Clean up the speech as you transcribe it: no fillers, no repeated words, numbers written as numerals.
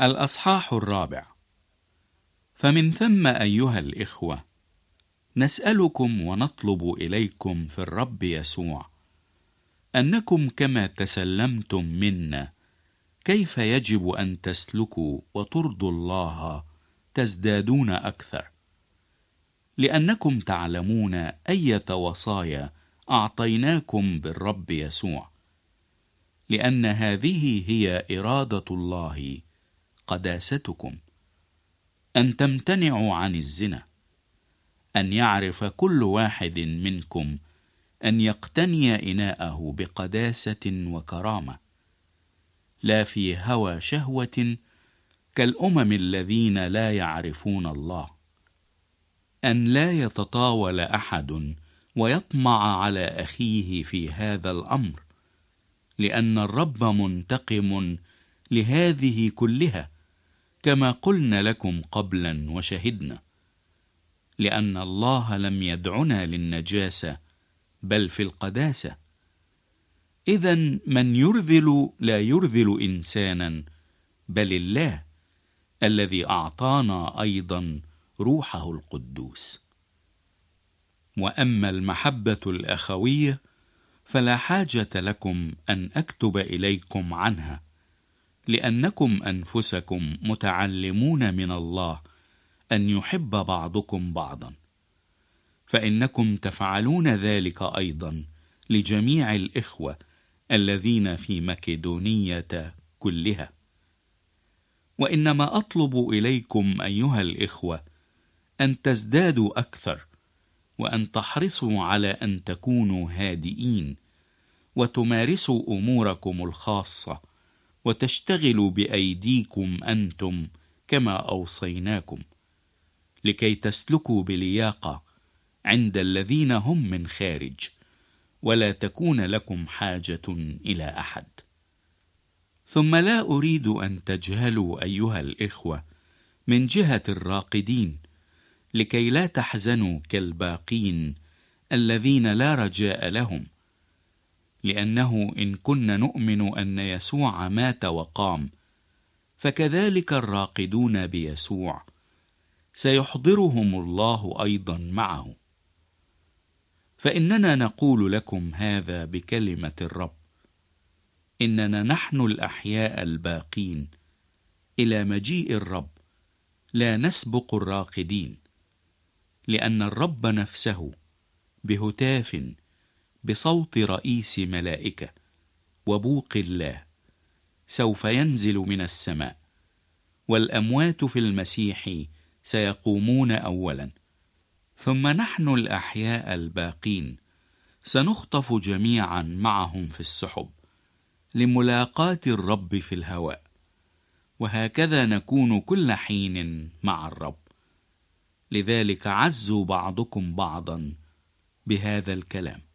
الأصحاح 4. فمن ثم أيها الإخوة نسألكم ونطلب إليكم في الرب يسوع أنكم كما تسلمتم منا كيف يجب أن تسلكوا وترضوا الله تزدادون أكثر، لأنكم تعلمون أية وصايا أعطيناكم بالرب يسوع، لأن هذه هي إرادة الله قداستكم، أن تمتنعوا عن الزنا، أن يعرف كل واحد منكم أن يقتني إناءه بقداسة وكرامة، لا في هوى شهوة كالأمم الذين لا يعرفون الله، أن لا يتطاول أحد ويطمع على أخيه في هذا الأمر، لأن الرب منتقم لهذه كلها، كما قلنا لكم قبلا وشهدنا، لأن الله لم يدعنا للنجاسة بل في القداسة. إذن من يرذل لا يرذل إنسانا بل الله الذي أعطانا أيضا روحه القدوس. وأما المحبة الأخوية فلا حاجة لكم أن أكتب إليكم عنها، لأنكم أنفسكم متعلمون من الله أن يحب بعضكم بعضا، فإنكم تفعلون ذلك أيضا لجميع الإخوة الذين في مكدونية كلها. وإنما أطلب إليكم أيها الإخوة أن تزدادوا أكثر، وأن تحرصوا على أن تكونوا هادئين، وتمارسوا أموركم الخاصة، وتشتغلوا بأيديكم أنتم كما أوصيناكم، لكي تسلكوا بلياقة عند الذين هم من خارج، ولا تكون لكم حاجة إلى أحد. ثم لا أريد أن تجهلوا أيها الإخوة من جهة الراقدين، لكي لا تحزنوا كالباقين الذين لا رجاء لهم، لأنه إن كنا نؤمن أن يسوع مات وقام، فكذلك الراقدون بيسوع سيحضرهم الله أيضا معه. فإننا نقول لكم هذا بكلمة الرب، إننا نحن الأحياء الباقين إلى مجيء الرب لا نسبق الراقدين، لأن الرب نفسه بهتاف بصوت رئيس ملائكة وبوق الله سوف ينزل من السماء، والأموات في المسيح سيقومون أولا، ثم نحن الأحياء الباقين سنخطف جميعا معهم في السحب لملاقاة الرب في الهواء، وهكذا نكون كل حين مع الرب. لذلك عزوا بعضكم بعضا بهذا الكلام.